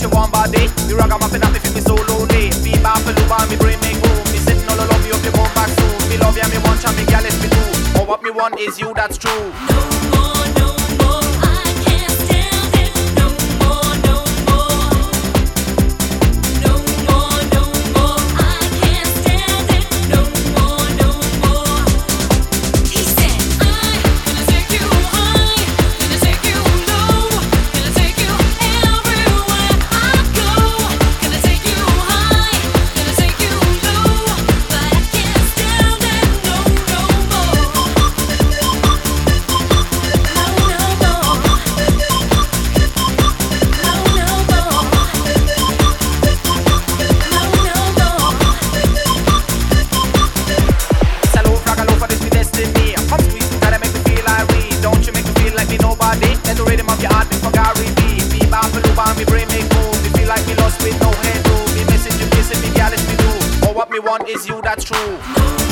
your warm body. Me ragamuffin happy feel me so lonely. Be back for love and me brain make room. Me sitting all alone, me hope you come back soon. Me love ya, me want ya, me gal, it's me too. But what me want is you, that's true. No more, no more, I can't stand it. No more, no more. No more, no more, I can't stand it. No more, no more. He said, I'm gonna take you high, gonna take you low, gonna take you everywhere I go. Gonna take you high, gonna take you low, but I can't stand it. No, no more. No, no more. No, no more. Hello, frag, hello for this me destiny. Come squeeze me, gotta make me feel like we. Don't you make me feel like me nobody. Let the rhythm of your heart be for Gary B. Be back for love and me brain make move. Me feel like me lost with no head room. Me message you kissing me, gal, it's me do. But what me want is you, that's true.